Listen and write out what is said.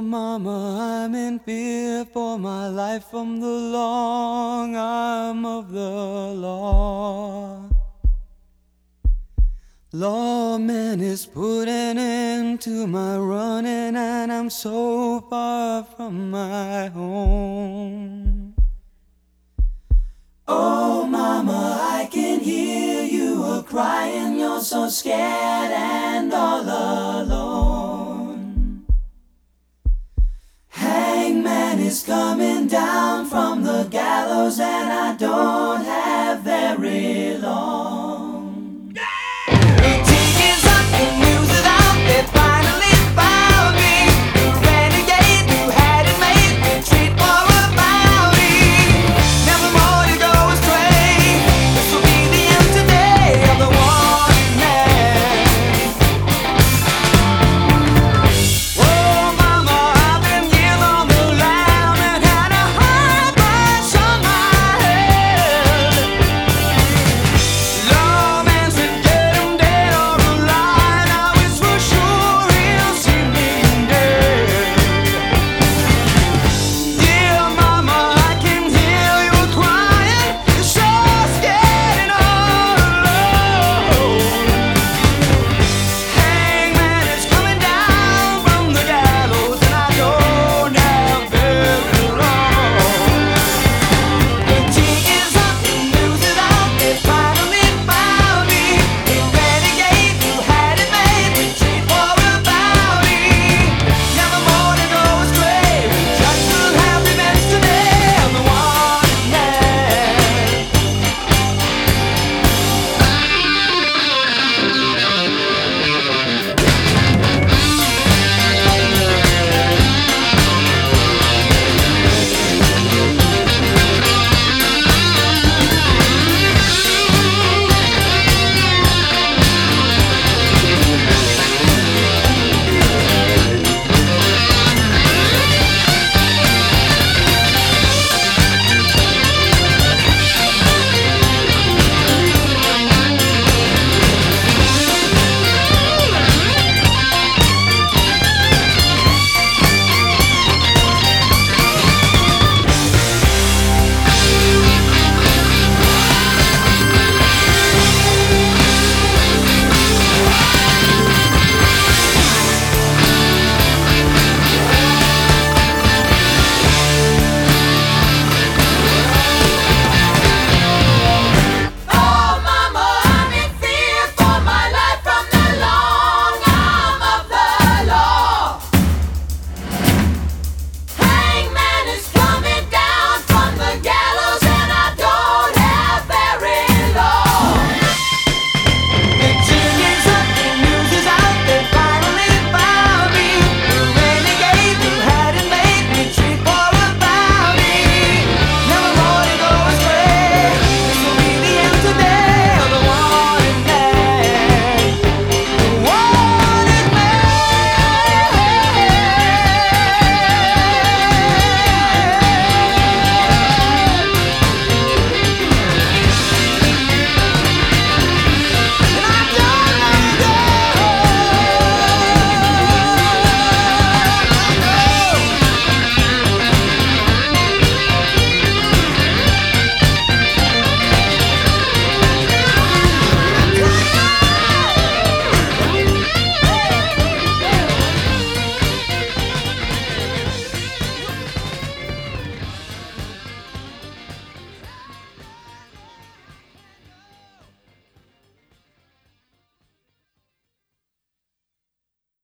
Mama, I'm in fear for my life from the long arm of the law. Lawman is putting an end to my running, and I'm so far from my home. Oh, Mama, I can hear you a-crying. You're so scared and all alone. Hangman is coming down from the gallows, and I don't have very long.